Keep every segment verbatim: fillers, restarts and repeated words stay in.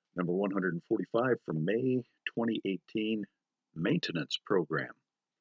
Number one hundred forty-five from May twenty eighteen, Maintenance Program.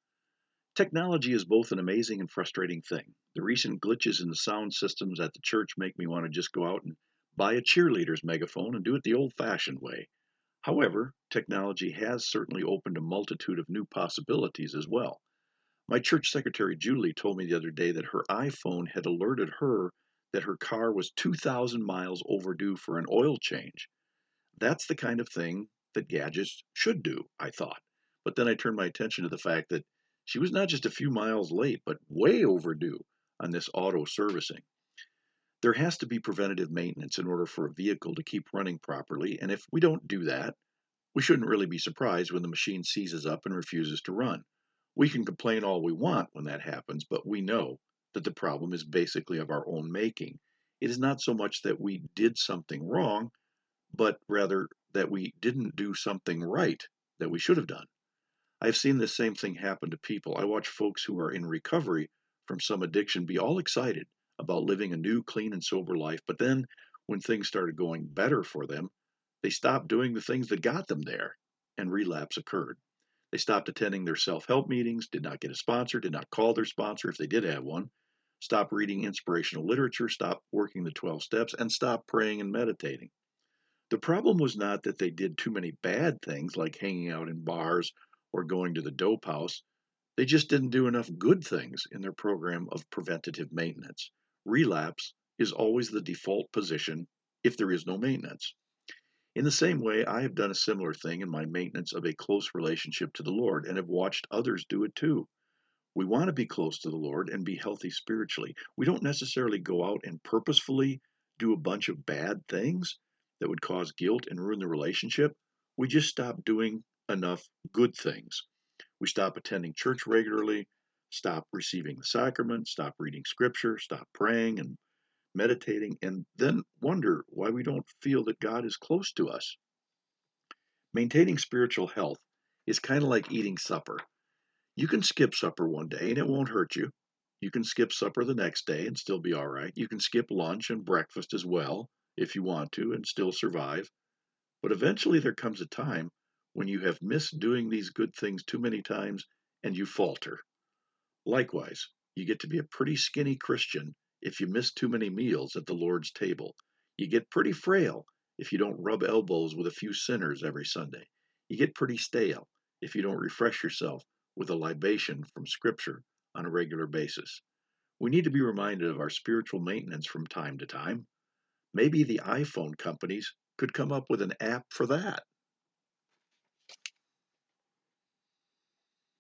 Technology is both an amazing and frustrating thing. The recent glitches in the sound systems at the church make me want to just go out and buy a cheerleader's megaphone and do it the old fashioned way. However, technology has certainly opened a multitude of new possibilities as well. My church secretary Julie told me the other day that her iPhone had alerted her that her car was two thousand miles overdue for an oil change. That's the kind of thing that gadgets should do, I thought. But then I turned my attention to the fact that she was not just a few miles late, but way overdue on this auto servicing. There has to be preventative maintenance in order for a vehicle to keep running properly, and if we don't do that, we shouldn't really be surprised when the machine seizes up and refuses to run. We can complain all we want when that happens, but we know that the problem is basically of our own making. It is not so much that we did something wrong, but rather that we didn't do something right that we should have done. I've seen this same thing happen to people. I watch folks who are in recovery from some addiction be all excited about living a new, clean, and sober life, but then when things started going better for them, they stopped doing the things that got them there, and relapse occurred. They stopped attending their self help meetings, did not get a sponsor, did not call their sponsor if they did have one, stopped reading inspirational literature, stopped working the twelve steps, and stopped praying and meditating. The problem was not that they did too many bad things like hanging out in bars or going to the dope house. They just didn't do enough good things in their program of preventative maintenance. Relapse is always the default position if there is no maintenance. In the same way, I have done a similar thing in my maintenance of a close relationship to the Lord and have watched others do it too. We want to be close to the Lord and be healthy spiritually. We don't necessarily go out and purposefully do a bunch of bad things that would cause guilt and ruin the relationship. We just stop doing enough good things. We stop attending church regularly, stop receiving the sacrament, stop reading scripture, stop praying and meditating, and then wonder why we don't feel that God is close to us. Maintaining spiritual health is kind of like eating supper. You can skip supper one day and it won't hurt you. You can skip supper the next day and still be all right. You can skip lunch and breakfast as well if you want to and still survive. But eventually there comes a time when you have missed doing these good things too many times and you falter. Likewise, you get to be a pretty skinny Christian if you miss too many meals at the Lord's table. You get pretty frail if you don't rub elbows with a few sinners every Sunday. You get pretty stale if you don't refresh yourself with a libation from Scripture on a regular basis. We need to be reminded of our spiritual maintenance from time to time. Maybe the iPhone companies could come up with an app for that.